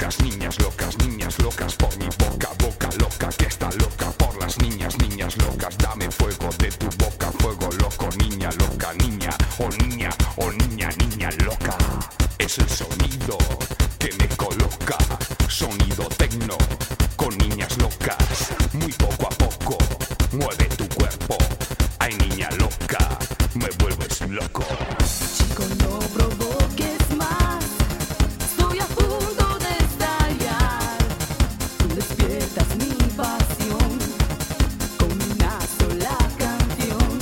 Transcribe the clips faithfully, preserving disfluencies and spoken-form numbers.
locas, niñas locas, niñas locas por mi boca, boca loca que está loca por las niñas, niñas locas. Dame fuego de tu boca, fuego loco, niña loca, niña, oh niña, oh niña, niña loca. Es el sonido que me coloca, sonido tecno con niñas locas. Muy poco a poco mueve tu cuerpo. Ay, niña loca, me vuelves loco. Chico, no provoques más, estoy a punto de estallar. Tú despiertas mi pasión con una sola canción.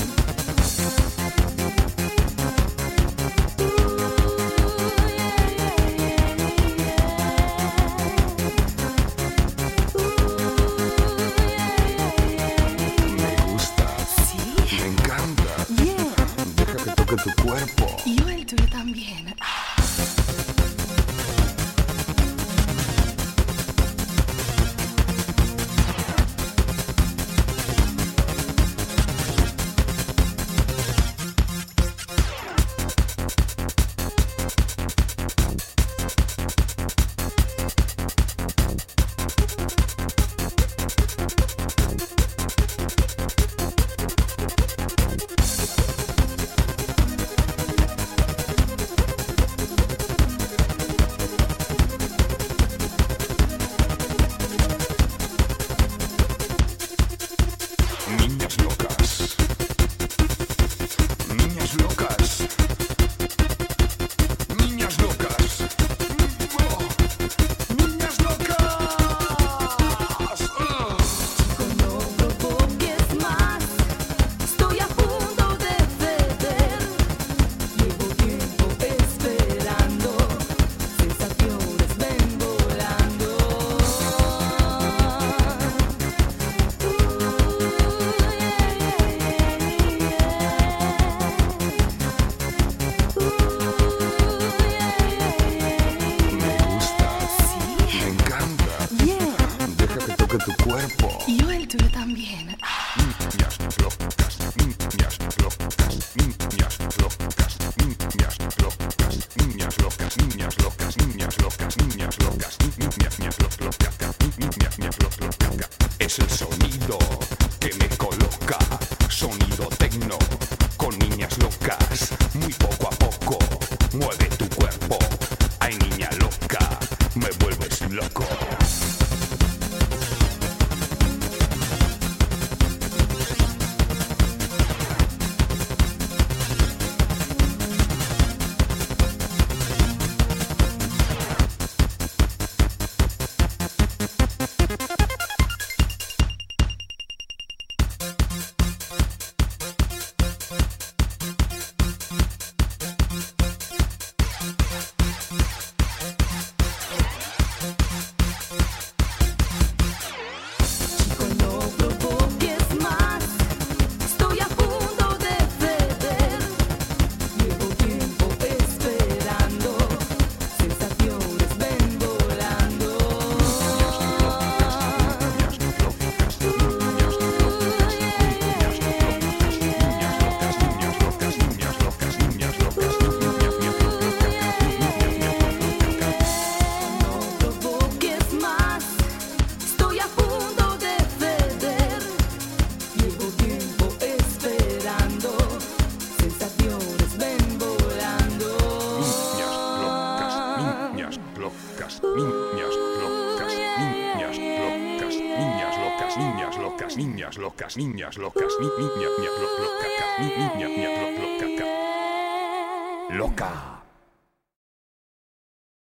Me gusta, Sí, me encanta. yeah. Deja que toque tu cuerpo. Y yo el tuyo también. Niñas locas, niñas locas, niñas locas, oh, niñas locas. Oh. Chico, no provoques más, estoy a punto de ceder. Llevo tiempo esperando, sensaciones ven volando. Me gusta, Sí, me encanta. yeah. Deja que toque tu cuerpo. Y yo el tuyo también. Niñas locas, niñas locas, niñas locas, niñas locas, niñas locas, niñas locas, niñas locas, niñas locas, niñas, niñas locas, niñas, niñas locas. Es el sonido que me coloca, sonido tecno con niñas locas. Muy poco a poco mueve tu cuerpo. Ay, niña loca, me vuelves loco. Chico, no provoques más, estoy a punto de ceder. Llevo tiempo esperando, sensaciones ven volando. No provoques más, estoy a punto de ceder. Llevo tiempo esperando, sensaciones ven volando. Niñas locas, niñas locas, niñas locas, niñas locas, niñas locas, niñas locas, niñas locas, niñas locas, niñas locas, niñas locas, loca.